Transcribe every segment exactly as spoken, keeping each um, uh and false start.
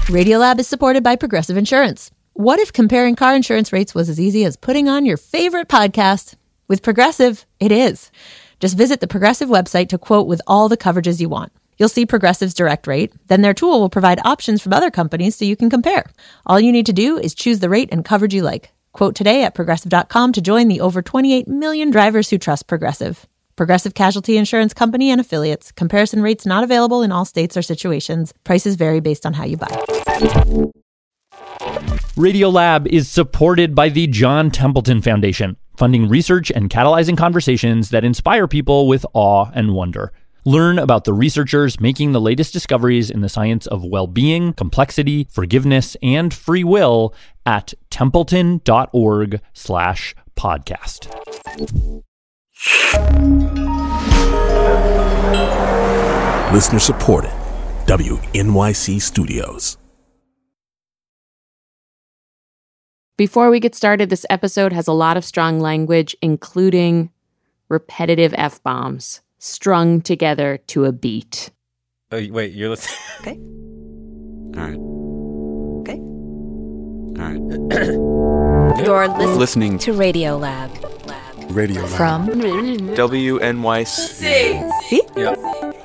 Radiolab is supported by Progressive Insurance. What if comparing car insurance rates was as easy as putting on your favorite podcast? With Progressive, it is. Just visit the Progressive website to quote with all the coverages you want. You'll see Progressive's direct rate. Then their tool will provide options from other companies so you can compare. All you need to do is choose the rate and coverage you like. Quote today at progressive dot com to join the over twenty-eight million drivers who trust Progressive. Progressive Casualty Insurance Company and Affiliates. Comparison rates not available in all states or situations. Prices vary based on how you buy. Radiolab is supported by the John Templeton Foundation, funding research and catalyzing conversations that inspire people with awe and wonder. Learn about the researchers making the latest discoveries in the science of well-being, complexity, forgiveness, and free will at templeton.org slash podcast. Listener supported. W N Y C Studios. Before we get started, this episode has a lot of strong language, including repetitive F-bombs strung together to a beat. Oh, wait, you're listening? Okay. All right. Okay. All right. You're listening, Listening to Radiolab. Radio Lab. From W N Y C. See? Yep.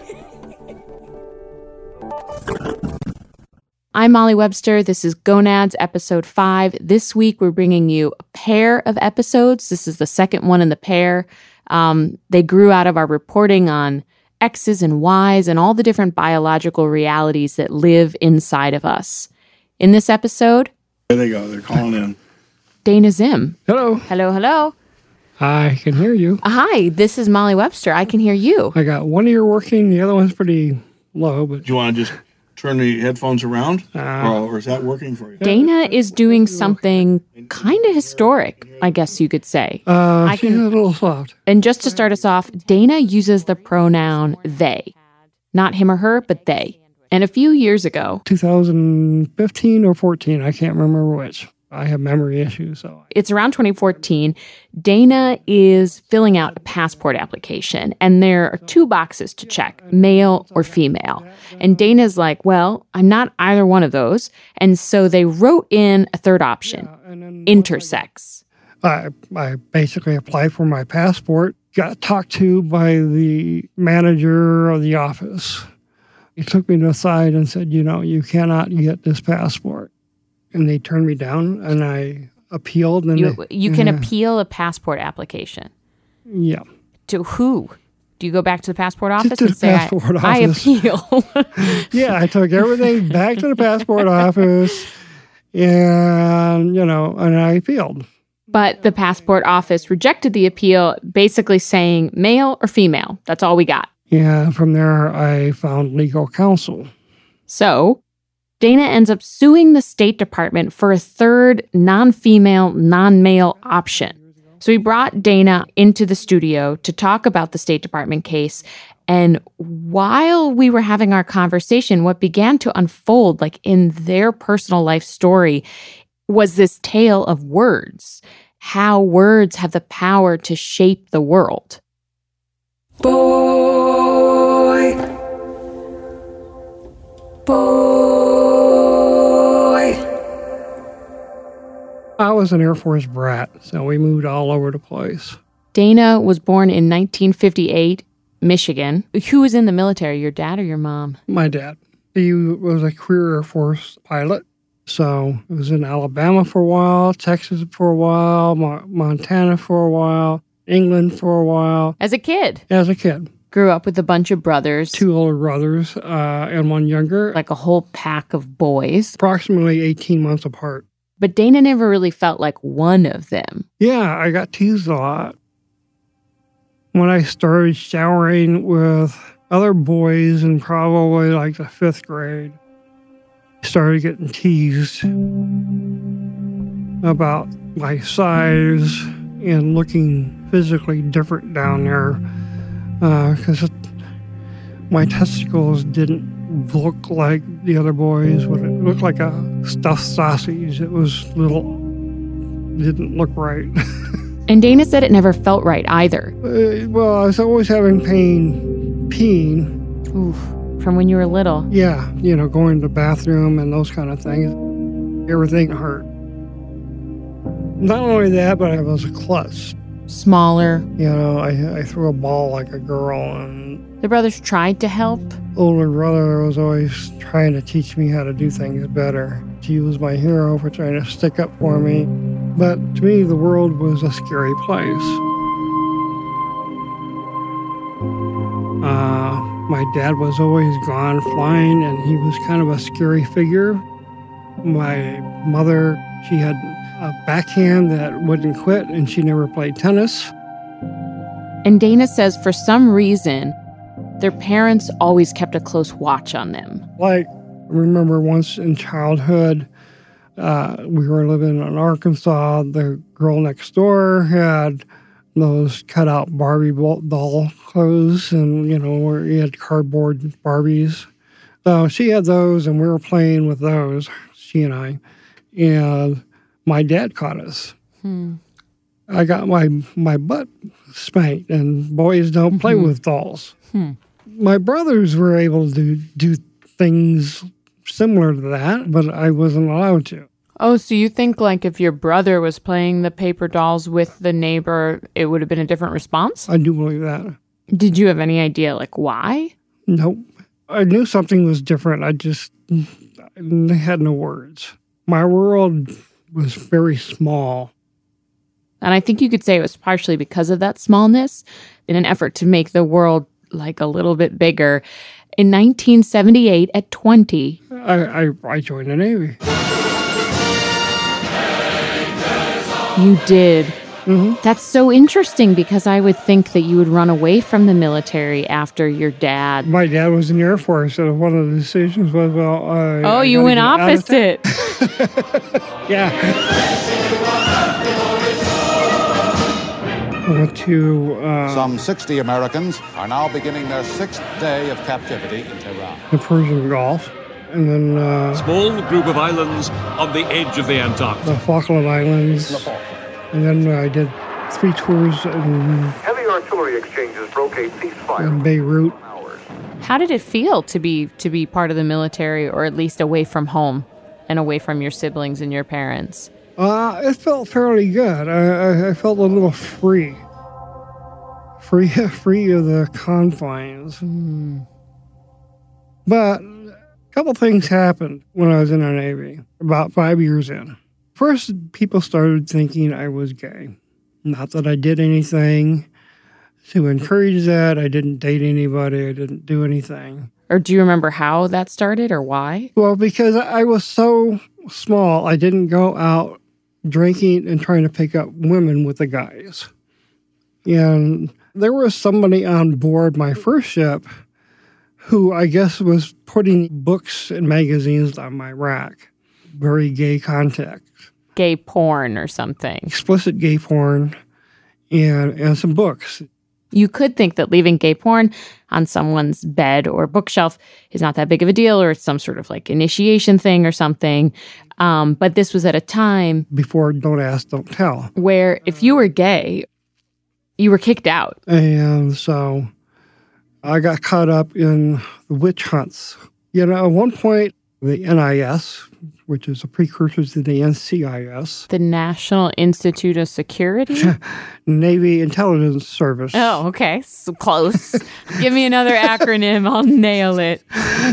I'm Molly Webster. This is Gonads, episode five. This week, we're bringing you a pair of episodes. This is the second one in the pair. Um, they grew out of our reporting on X's and Y's and all the different biological realities that live inside of us. In this episode... There they go. They're calling in. Dana Zim. Hello. Hello, hello. I can hear you. Hi, this is Molly Webster. I can hear you. I got one ear working. The other one's pretty low. But Do you want to just turn the headphones around? Uh, or, or is that working for you? Dana is doing something kind of historic, I guess you could say. uh, I she's can- a little soft. And just to start us off, Dana uses the pronoun they. Not him or her, but they. And a few years ago, two thousand fifteen or fourteen. I can't remember which. I have memory issues. So it's around twenty fourteen, Dana is filling out a passport application, and there are two boxes to check, male or female. And Dana's like, well, I'm not either one of those. And so they wrote in a third option, intersex. I, I basically applied for my passport, got talked to by the manager of the office. He took me to the side and said, you know, you cannot get this passport. And they turned me down, and I appealed. And You, they, you can yeah, appeal a passport application. Yeah. To who? Do you go back to the passport office to and the say, passport I, I office. appeal? Yeah, I took everything back to the passport office, and, you know, and I appealed. But the passport office rejected the appeal, basically saying male or female. That's all we got. Yeah, from there, I found legal counsel. So Dana ends up suing the State Department for a third non-female, non-male option. So he brought Dana into the studio to talk about the State Department case. And while we were having our conversation, what began to unfold, like in their personal life story, was this tale of words, how words have the power to shape the world. Boy. Boy. I was an Air Force brat, so we moved all over the place. Dana was born in nineteen fifty-eight, Michigan. Who was in the military, your dad or your mom? My dad, he was a career Air Force pilot. So I was in Alabama for a while, Texas for a while, Mo- Montana for a while, England for a while. As a kid. As a kid. Grew up with a bunch of brothers. Two older brothers uh, and one younger. Like a whole pack of boys. Approximately eighteen months apart. But Dana never really felt like one of them. Yeah, I got teased a lot. When I started showering with other boys in probably like the fifth grade, I started getting teased about my size and looking physically different down there because uh, my testicles didn't look like the other boys. It looked like a stuffed sausage. It was little, didn't look right. And Dana said it never felt right either. Uh, well, I was always having pain peeing. Oof. from when you were little. Yeah, you know, going to the bathroom and those kind of things. Everything hurt. Not only that, but I was a klutz. Smaller. You know, I, I threw a ball like a girl, and The brothers tried to help. older brother was always trying to teach me how to do things better. He was my hero for trying to stick up for me. But to me, the world was a scary place. Uh, my dad was always gone flying, and he was kind of a scary figure. My mother, she had a backhand that wouldn't quit, and she never played tennis. And Dana says for some reason, their parents always kept a close watch on them. Like, I remember once in childhood, uh, we were living in Arkansas. The girl next door had those cut-out Barbie doll clothes, and, you know, where you had cardboard Barbies. So she had those, and we were playing with those, she and I. And my dad caught us. Hmm. I got my, my butt spanked, and boys don't play Mhm. with dolls. Hmm. My brothers were able to do things similar to that, but I wasn't allowed to. Oh, so you think like if your brother was playing the paper dolls with the neighbor, it would have been a different response? I do believe that. Did you have any idea like why? Nope. I knew something was different. I just I had no words. My world was very small. And I think you could say it was partially because of that smallness in an effort to make the world like a little bit bigger. In nineteen seventy-eight, at twenty, I, I, I joined the Navy. you did. Mm-hmm. That's so interesting because I would think that you would run away from the military after your dad. My dad was in the Air Force, and one of the decisions was, well, I, Oh, I you gotta went get out of opposite. town. Yeah. I went to uh, Some sixty Americans are now beginning their sixth day of captivity in Tehran. the Persian Gulf, and then uh, Small group of islands on the edge of the Antarctic. the Falkland Islands, and then I did three tours in, Heavy artillery exchanges broke a ceasefire. in Beirut. How did it feel to be to be part of the military, or at least away from home and away from your siblings and your parents? Uh, it felt fairly good. I, I, I felt a little free. Free, free of the confines. Mm. But a couple things happened when I was in the Navy, about five years in. First, people started thinking I was gay. Not that I did anything to encourage that. I didn't date anybody. I didn't do anything. Or do you remember how that started or why? Well, because I was so small, I didn't go out drinking and trying to pick up women with the guys. And there was somebody on board my first ship who I guess was putting books and magazines on my rack. Very gay content. Gay porn or something. Explicit gay porn and, and some books. You could think that leaving gay porn on someone's bed or bookshelf is not that big of a deal, or it's some sort of like initiation thing or something. Um, but this was at a time before Don't Ask, Don't Tell, where if you were gay, you were kicked out. And so I got caught up in the witch hunts. You know, at one point, the N I S, which is a precursor to the N C I S. The National Institute of Security? Navy Intelligence Service. Oh, okay. So close. Give me another acronym. I'll nail it.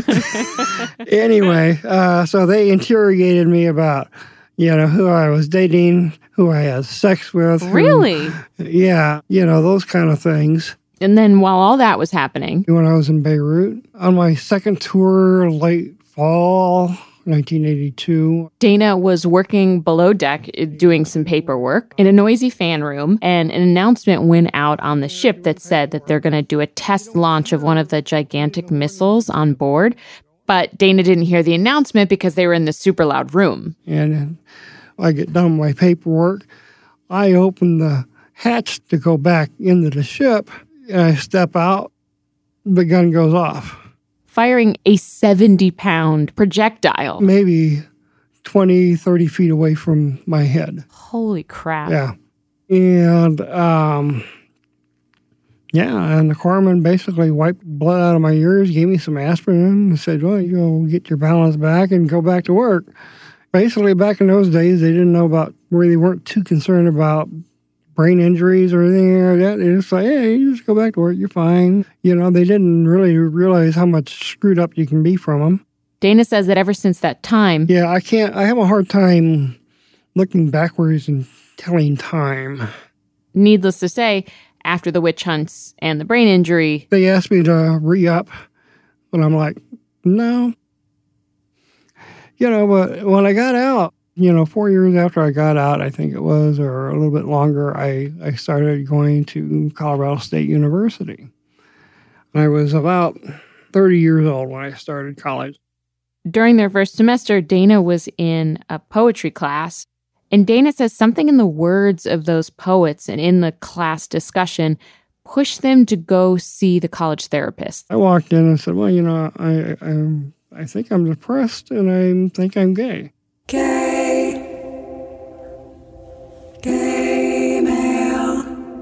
Anyway, uh, so they interrogated me about, you know, who I was dating, who I had sex with. who- Really? yeah, you know, those kind of things. And then while all that was happening, when I was in Beirut, on my second tour, late fall, nineteen eighty-two. Dana was working below deck uh, doing some paperwork in a noisy fan room, and an announcement went out on the ship that said that they're going to do a test launch of one of the gigantic missiles on board. But Dana didn't hear the announcement because they were in the super loud room. And I get done with my paperwork. I open the hatch to go back into the ship, and I step out. The gun goes off. Firing a seventy-pound projectile. Maybe twenty, thirty feet away from my head. Holy crap. Yeah. And um, Yeah, and the corpsman basically wiped blood out of my ears, gave me some aspirin, and said, well, you'll get your balance back and go back to work. Basically, back in those days, they didn't know about, where they weren't too concerned about brain injuries or anything like that. They just say, hey, you just go back to work, you're fine. You know, they didn't really realize how much screwed up you can be from them. Dana says that ever since that time... Yeah, I can't, I have a hard time looking backwards and telling time. Needless to say, after the witch hunts and the brain injury... They asked me to re-up, and I'm like, no. You know, but when I got out, you know, four years after I got out, I think it was, or a little bit longer, I, I started going to Colorado State University. I was about thirty years old when I started college. During their first semester, Dana was in a poetry class, and Dana says something in the words of those poets and in the class discussion pushed them to go see the college therapist. I walked in and said, well, you know, I I, I think I'm depressed and I think I'm gay. Gay. Gay male.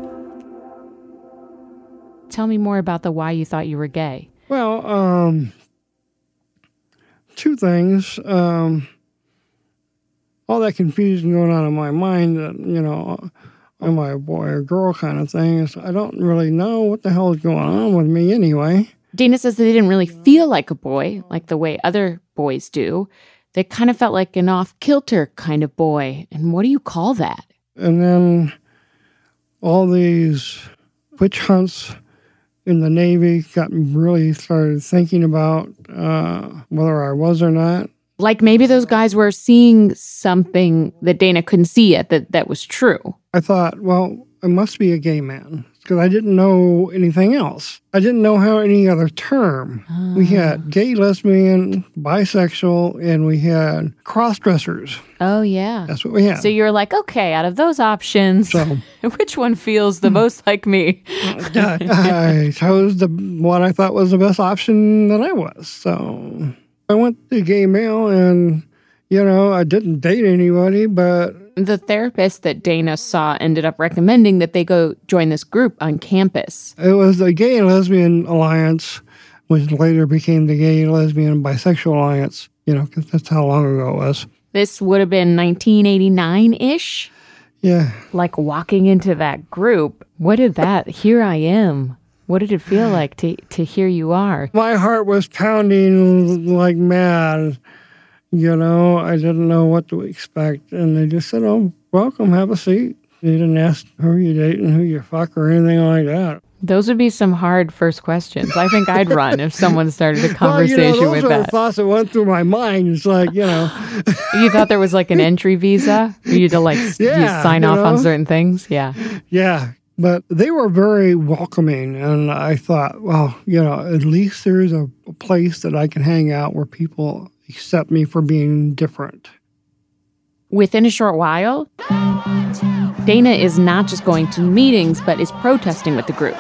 Tell me more about the why you thought you were gay. Well, um, two things. Um, all that confusion going on in my mind that, you know, am I a boy or girl kind of thing. Is I don't really know what the hell is going on with me anyway. Dana says that they didn't really feel like a boy, like the way other boys do. They kind of felt like an off-kilter kind of boy. And what do you call that? And then all these witch hunts in the Navy got me really started thinking about uh, whether I was or not. Like maybe those guys were seeing something that Dana couldn't see yet that, that was true. I thought, well, I must be a gay man because I didn't know anything else. I didn't know how any other term. Oh. We had gay, lesbian, bisexual, and we had cross-dressers. Oh, yeah. That's what we had. So you're like, okay, out of those options, so, which one feels the most like me? I chose the one I thought was the best option that I was. So I went to gay male and, you know, I didn't date anybody, but... The therapist that Dana saw ended up recommending that they go join this group on campus. It was the Gay and Lesbian Alliance, which later became the Gay, Lesbian, and Bisexual Alliance, you know, because that's how long ago it was. This would have been nineteen eighty-nine-ish? Yeah. Like walking into that group, what did that, here I am. What did it feel like to, to here you are? My heart was pounding like mad. You know, I didn't know what to expect. And they just said, oh, welcome, have a seat. They didn't ask who you dating, who you fuck, or anything like that. Those would be some hard first questions. I think I'd run if someone started a conversation well, you know, those with are that. The thoughts that went through my mind. It's like, you know. You thought there was like an entry visa? You had to like yeah, you sign you off know? on certain things? Yeah. Yeah. But they were very welcoming, and I thought, well, you know, at least there's a, a place that I can hang out where people accept me for being different. Within a short while, Dana is not just going to meetings, but is protesting with the group.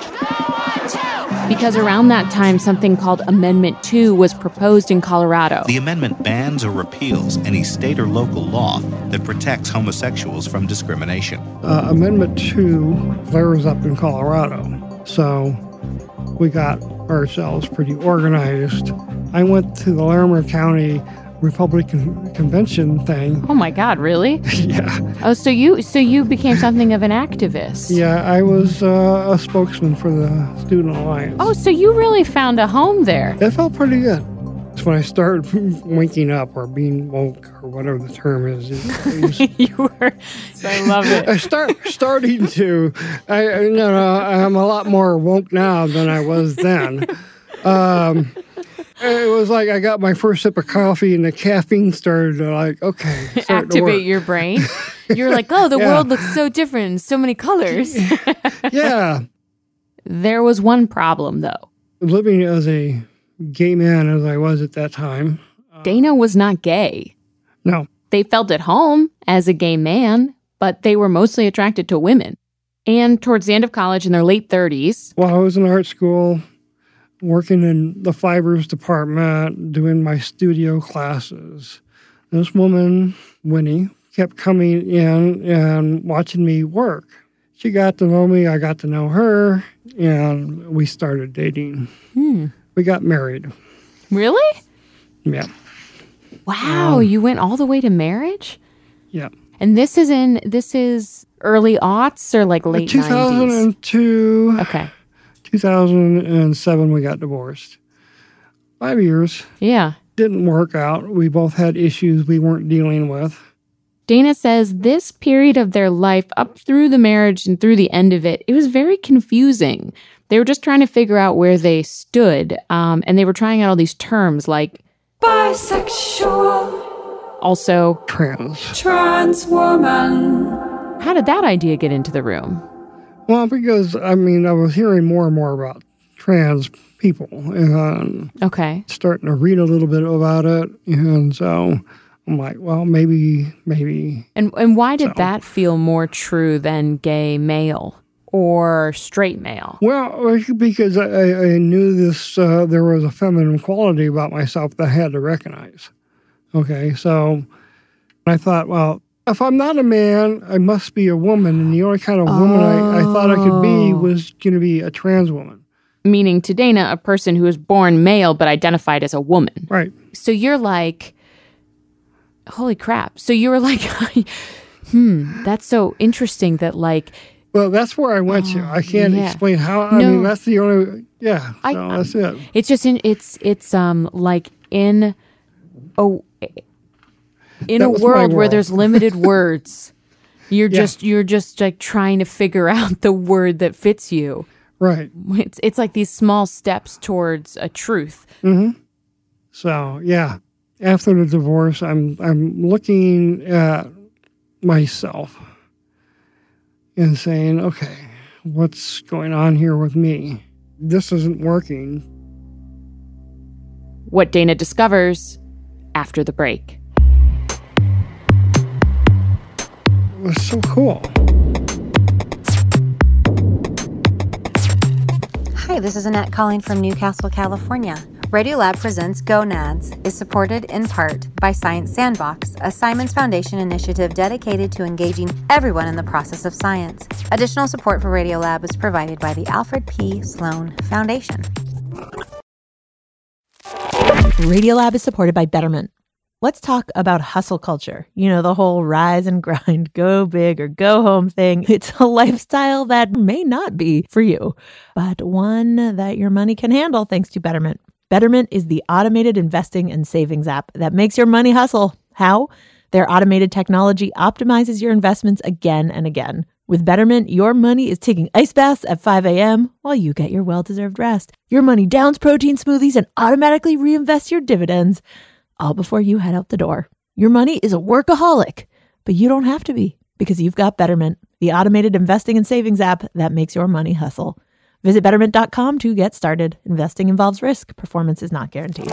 Because around that time, something called Amendment two was proposed in Colorado. The amendment bans or repeals any state or local law that protects homosexuals from discrimination. Uh, Amendment two flares up in Colorado, so we got ourselves pretty organized. I went to the Larimer County Republican Convention thing. Oh my God, really? Yeah. Oh, so you so you became something of an activist. Yeah, I was uh, a spokesman for the Student Alliance. Oh, so you really found a home there. It felt pretty good. It's when I started waking up or being woke or whatever the term is. It, it you were, I love it. I start starting to, I, you know, I'm a lot more woke now than I was then. Um, it was like I got my first sip of coffee and the caffeine started to like, okay, activate your brain. You're like, oh, the yeah. world looks so different, so many colors. Yeah. There was one problem, though. Living as a gay man as I was at that time. Dana was not gay. No. They felt at home as a gay man, but they were mostly attracted to women. And towards the end of college in their late thirties. While I was in art school, working in the fibers department, doing my studio classes, this woman, Winnie, kept coming in and watching me work. she got to know me. I got to know her, and we started dating. Hmm. We got married. Really? Yeah. Wow, Um, you went all the way to marriage? Yeah. And this is in this is early aughts or like late two thousand two. nineties? Okay. two thousand seven, we got divorced. Five years. Yeah. Didn't work out. We both had issues we weren't dealing with. Dana says this period of their life, up through the marriage and through the end of it, it was very confusing. They were just trying to figure out where they stood, um, and they were trying out all these terms like bisexual, also trans, trans woman. How did that idea get into the room? Well, because, I mean, I was hearing more and more about trans people and okay. starting to read a little bit about it. And so I'm like, well, maybe, maybe. And and why did so. that feel more true than gay male or straight male? Well, because I, I knew this, uh, there was a feminine quality about myself that I had to recognize. Okay, so I thought, well, if I'm not a man, I must be a woman. And the only kind of woman oh. I, I thought I could be was going to be a trans woman. Meaning to Dana, a person who was born male but identified as a woman. Right. So you're like, holy crap. So you were like, hmm, that's so interesting that like. Well, that's where I went oh, to. I can't yeah. explain how. I no, mean, that's the only, yeah, I, so that's it. It's just, in, it's, it's um like in, oh, in that a world, world where world. there's limited words, you're yeah. just, you're just like trying to figure out the word that fits you. Right. It's it's like these small steps towards a truth. Mm-hmm. So, yeah. After the divorce, I'm I'm looking at myself and saying, okay, what's going on here with me? This isn't working. What Dana discovers after the break. It was so cool. Hi, this is Annette calling from Newcastle, California. Radiolab Presents Gonads is supported in part by Science Sandbox, a Simons Foundation initiative dedicated to engaging everyone in the process of science. Additional support for Radiolab is provided by the Alfred P. Sloan Foundation. Radiolab is supported by Betterment. Let's talk about hustle culture. You know, the whole rise and grind, go big or go home thing. It's a lifestyle that may not be for you, but one that your money can handle thanks to Betterment. Betterment is the automated investing and savings app that makes your money hustle. How? Their automated technology optimizes your investments again and again. With Betterment, your money is taking ice baths at five a.m. while you get your well-deserved rest. Your money downs protein smoothies and automatically reinvests your dividends, all before you head out the door. Your money is a workaholic, but you don't have to be because you've got Betterment, the automated investing and savings app that makes your money hustle. Visit betterment dot com to get started. Investing involves risk. Performance is not guaranteed.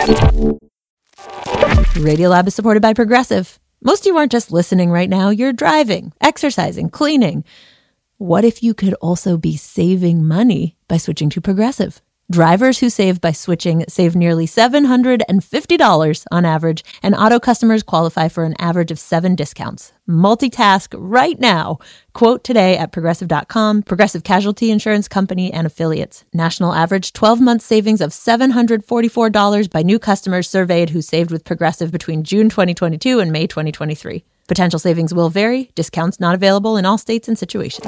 Radiolab is supported by Progressive. Most of you aren't just listening right now. You're driving, exercising, cleaning. What if you could also be saving money by switching to Progressive? Drivers who save by switching save nearly seven hundred fifty dollars on average, and auto customers qualify for an average of seven discounts. Multitask right now. Quote today at progressive dot com. Progressive Casualty Insurance Company and Affiliates. National average twelve-month savings of seven hundred forty-four dollars by new customers surveyed who saved with Progressive between June twenty twenty-two and May twenty twenty-three. Potential savings will vary. Discounts not available in all states and situations.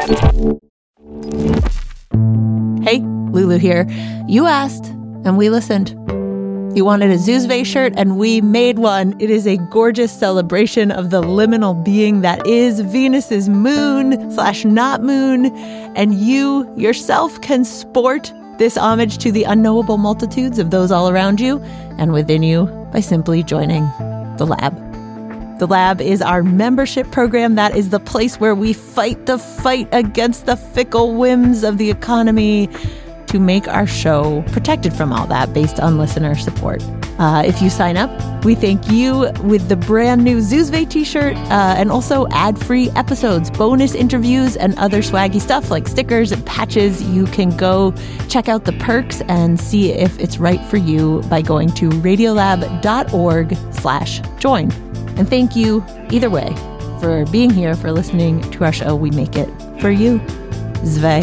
Hey, Lulu here. You asked, and we listened. You wanted a Zuzve shirt, and we made one. It is a gorgeous celebration of the liminal being that is Venus's moon slash not moon, and you yourself can sport this homage to the unknowable multitudes of those all around you and within you by simply joining the lab. The Lab is our membership program. That is the place where we fight the fight against the fickle whims of the economy to make our show protected from all that based on listener support. Uh, if you sign up, we thank you with the brand new Zuzve t-shirt uh, and also ad-free episodes, bonus interviews, and other swaggy stuff like stickers and patches. You can go check out the perks and see if it's right for you by going to radiolab dot org slash join. And thank you, either way, for being here, for listening to our show. We make it for you. Zve.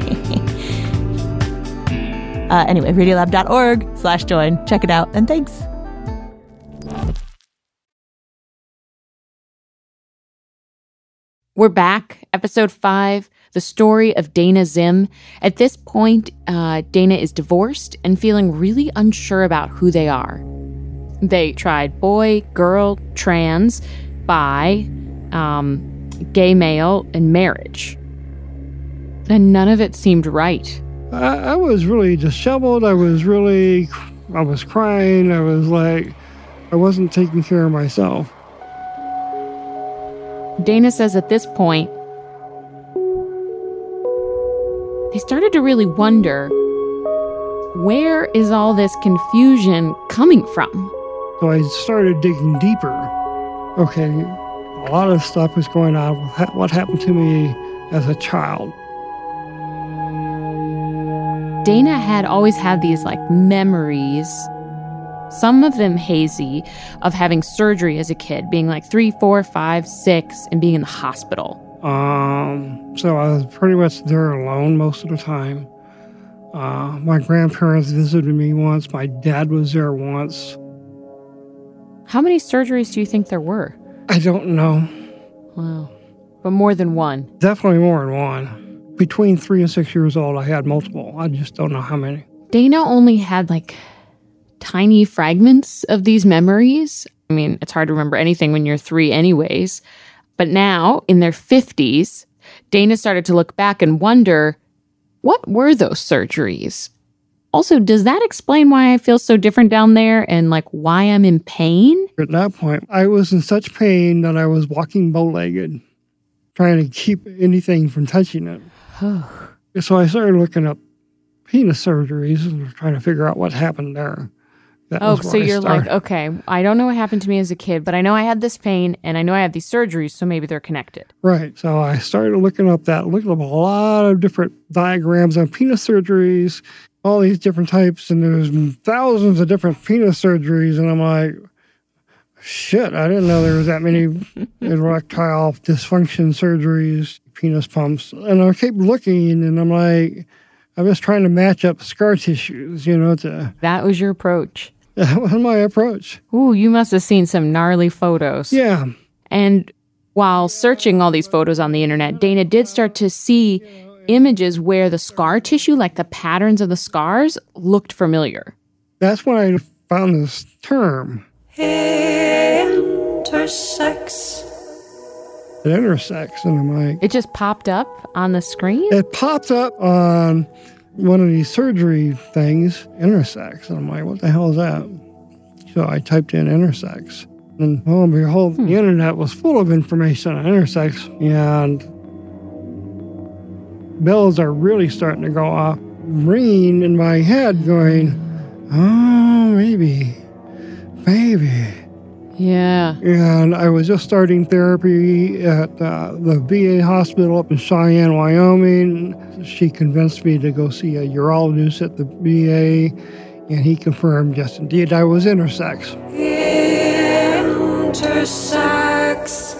uh, anyway, radiolab.org slash join. Check it out, and thanks. We're back. Episode five, the story of Dana Zim. At this point, uh, Dana is divorced and feeling really unsure about who they are. They tried boy, girl, trans, bi, um, gay male, and marriage. And none of it seemed right. I, I was really disheveled. I was really, I was crying. I was like, I wasn't taking care of myself. Dana says at this point, they started to really wonder, where is all this confusion coming from? So I started digging deeper. Okay, a lot of stuff was going on with what happened to me as a child. Dana had always had these like memories, some of them hazy, of having surgery as a kid, being like three, four, five, six, and being in the hospital. Um, so I was pretty much there alone most of the time. Uh, my grandparents visited me once. My dad was there once. How many surgeries do you think there were? I don't know. Wow. But more than one? Definitely more than one. Between three and six years old, I had multiple. I just don't know how many. Dana only had like tiny fragments of these memories. I mean, it's hard to remember anything when you're three anyways. But now, in their fifties, Dana started to look back and wonder, what were those surgeries? Also, does that explain why I feel so different down there and like why I'm in pain? At that point, I was in such pain that I was walking bow-legged, trying to keep anything from touching it. So I started looking up penis surgeries and trying to figure out what happened there. That oh, so you're like, okay, I don't know what happened to me as a kid, but I know I had this pain and I know I had these surgeries, so maybe they're connected. Right. So I started looking up that, looking up a lot of different diagrams on penis surgeries, all these different types, and there's thousands of different penis surgeries, and I'm like, shit, I didn't know there was that many erectile dysfunction surgeries, penis pumps. And I kept looking, and I'm like, I'm just trying to match up scar tissues, you know, to... That was your approach. That was my approach. Ooh, you must have seen some gnarly photos. Yeah. And while searching all these photos on the internet, Dana did start to see images where the scar tissue, like the patterns of the scars, looked familiar. That's when I found this term. Intersex. It intersects, and I'm like... It just popped up on the screen? It popped up on one of these surgery things, intersex. And I'm like, what the hell is that? So I typed in intersex. And lo and behold, hmm. the internet was full of information on intersex. And bells are really starting to go off, ringing in my head, going, oh, maybe, maybe. Yeah. And I was just starting therapy at uh, the V A hospital up in Cheyenne, Wyoming. She convinced me to go see a urologist at the V A, and he confirmed, yes, indeed, I was intersex. Intersex.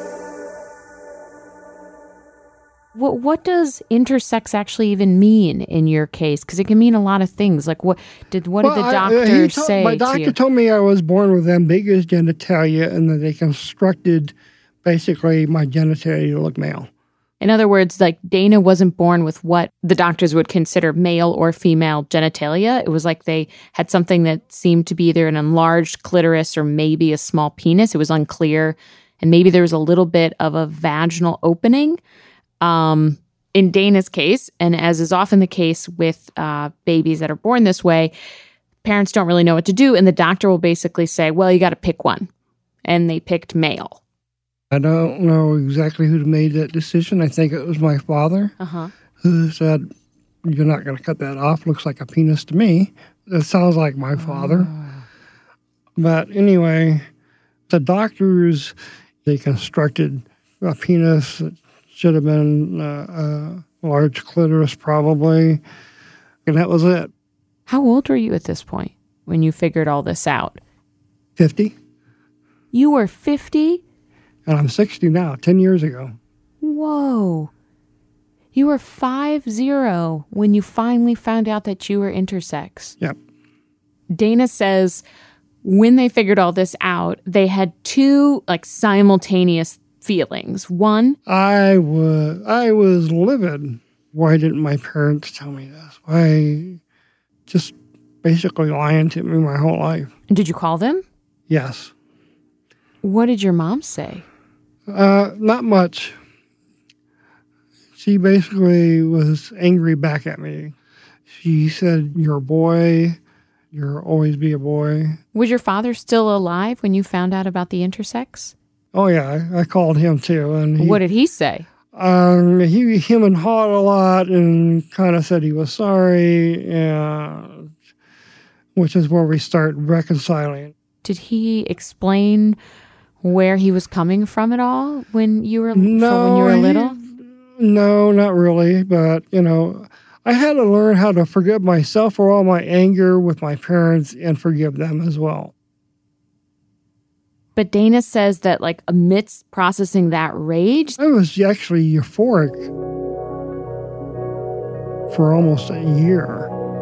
What what does intersex actually even mean in your case? Because it can mean a lot of things. Like what did what well, did the doctor I, uh, say? My doctor to you? told me I was born with ambiguous genitalia, and that they constructed basically my genitalia to look male. In other words, like Dana wasn't born with what the doctors would consider male or female genitalia. It was like they had something that seemed to be either an enlarged clitoris or maybe a small penis. It was unclear, and maybe there was a little bit of a vaginal opening. Um, in Dana's case, and as is often the case with uh, babies that are born this way, parents don't really know what to do, and the doctor will basically say, well, you got to pick one. And they picked male. I don't know exactly who made that decision. I think it was my father, uh-huh. who said, you're not going to cut that off. Looks like a penis to me. It sounds like my father. Oh. But anyway, the doctors, they constructed a penis that should have been uh, a large clitoris probably, and that was it. How old were you at this point when you figured all this out? fifty. You were fifty? And I'm sixty now, ten years ago. Whoa. You were five zero when you finally found out that you were intersex. Yep. Dana says when they figured all this out, they had two like simultaneous feelings. One, I was I was livid. Why didn't my parents tell me this? Why just basically lying to me my whole life. Did you call them? Yes. What did your mom say? Uh, not much. She basically was angry back at me. She said, "You're a boy. You'll always be a boy." Was your father still alive when you found out about the intersex? Oh, yeah. I, I called him, too. And he, what did he say? Um, he him and hawed a lot and kind of said he was sorry, and, which is where we start reconciling. Did he explain where he was coming from at all when you were no, from when you were little? He, no, not really. But, you know, I had to learn how to forgive myself for all my anger with my parents and forgive them as well. But Dana says that, like, amidst processing that rage, I was actually euphoric for almost a year.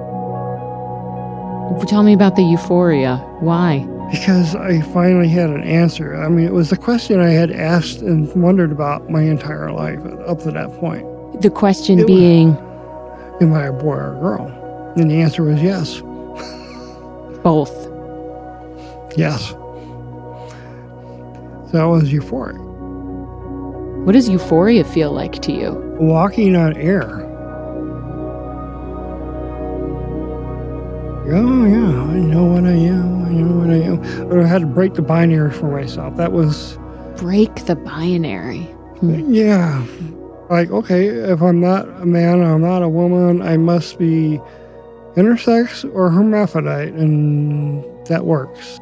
Tell me about the euphoria. Why? Because I finally had an answer. I mean, it was a question I had asked and wondered about my entire life up to that point. The question it being? Was, am I a boy or a girl? And the answer was yes. Both. Yes. So I was euphoric. What does euphoria feel like to you? Walking on air. Oh, yeah, I know what I am. I know what I am. But I had to break the binary for myself. That was... Break the binary. Hmm. Yeah. Like, okay, if I'm not a man or I'm not a woman, I must be intersex or hermaphrodite, and that works.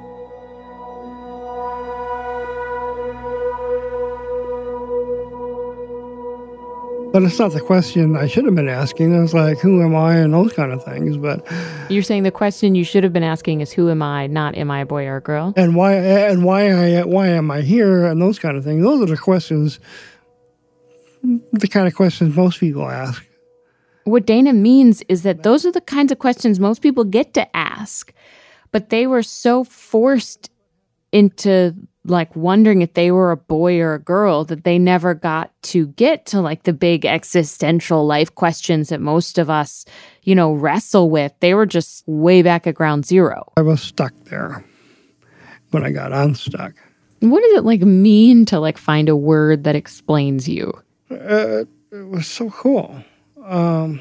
But it's not the question I should have been asking. It was like, who am I, and those kind of things. But you're saying the question you should have been asking is, who am I, not am I a boy or a girl? And why and why I why am I here, and those kind of things. Those are the questions, the kind of questions most people ask. What Dana means is that those are the kinds of questions most people get to ask, but they were so forced into like wondering if they were a boy or a girl that they never got to get to like the big existential life questions that most of us, you know, wrestle with. They were just way back at ground zero. I was stuck there when I got unstuck. What does it like mean to like find a word that explains you? Uh, it was so cool. Um,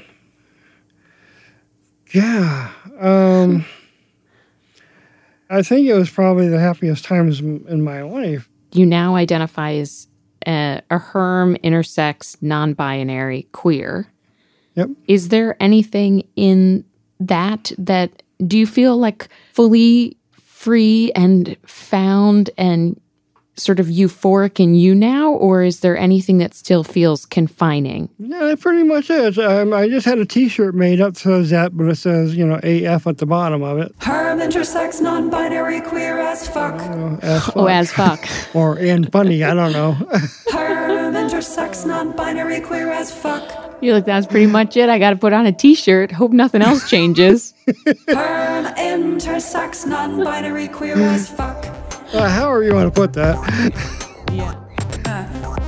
yeah. Um, I think it was probably the happiest times in my life. You now identify as a, a herm, intersex, non-binary, queer. Yep. Is there anything in that that, do you feel like fully free and found and sort of euphoric in you now, or is there anything that still feels confining? Yeah, it pretty much is. Um, I just had a T-shirt made up that says that, but it says, you know, A F at the bottom of it. Herm, intersex, non-binary, queer as fuck. Uh, as fuck. Oh, as fuck. Or and funny, I don't know. Herm, intersex, non-binary, queer as fuck. You're like, that's pretty much it. I got to put on a T-shirt. Hope nothing else changes. Herm, intersex, non-binary, queer as fuck. Uh, however you want to put that. Yeah. Uh.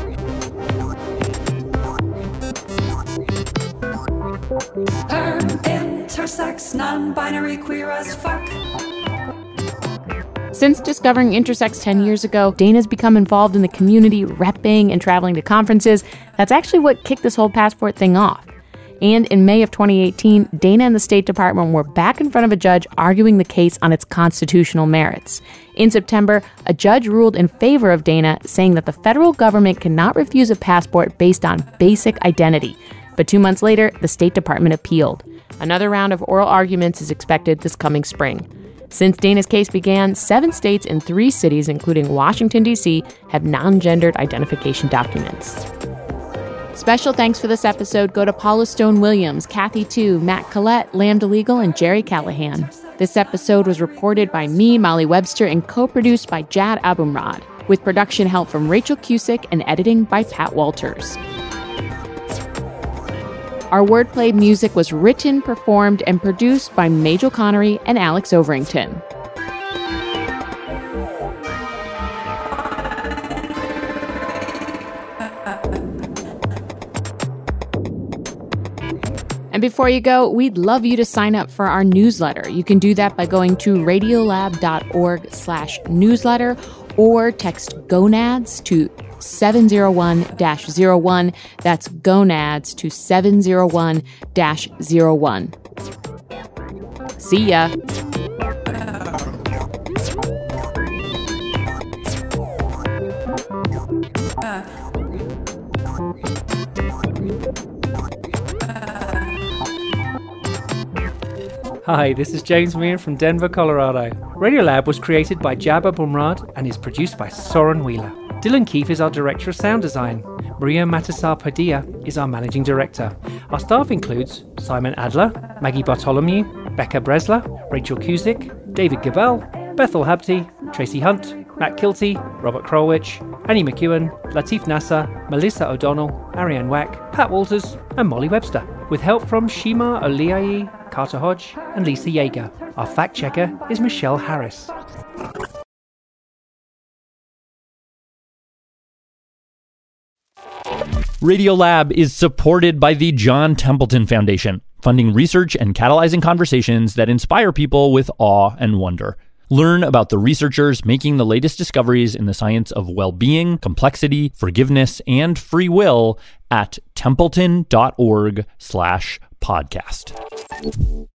Herm, intersex, non-binary, queer as fuck. Since discovering intersex ten years ago, Dana's become involved in the community, repping and traveling to conferences. That's actually what kicked this whole passport thing off. And in May of twenty eighteen, Dana and the State Department were back in front of a judge arguing the case on its constitutional merits. In September, a judge ruled in favor of Dana, saying that the federal government cannot refuse a passport based on basic identity. But two months later, the State Department appealed. Another round of oral arguments is expected this coming spring. Since Dana's case began, seven states and three cities, including Washington, D C, have non-gendered identification documents. Special thanks for this episode go to Paula Stone Williams, Kathy Tu, Matt Collette, Lambda Legal, and Jerry Callahan. This episode was reported by me, Molly Webster, and co-produced by Jad Abumrad. with production help from Rachel Cusick and editing by Pat Walters. Our wordplay music was written, performed, and produced by Majel Connery and Alex Overington. And before you go, we'd love you to sign up for our newsletter. You can do that by going to radiolab.org slash newsletter or text GONADS to seven zero one dash zero one. That's GONADS to seven zero one dash zero one. See ya. Hi, this is James Meehan from Denver, Colorado. Radiolab was created by Jabba Bumrad and is produced by Soren Wheeler. Dylan Keefe is our Director of Sound Design. Maria Matasar Padilla is our Managing Director. Our staff includes Simon Adler, Maggie Bartholomew, Becca Bresler, Rachel Cusick, David Gabel, Bethel Habti, Tracy Hunt, Matt Kilty, Robert Krolwich, Annie McEwen, Latif Nasser, Melissa O'Donnell, Ariane Wack, Pat Walters, and Molly Webster, with help from Shima Oliayi, Carter Hodge, and Lisa Yeager. Our fact checker is Michelle Harris. Radiolab is supported by the John Templeton Foundation, funding research and catalyzing conversations that inspire people with awe and wonder. Learn about the researchers making the latest discoveries in the science of well-being, complexity, forgiveness, and free will at templeton.org slash podcast.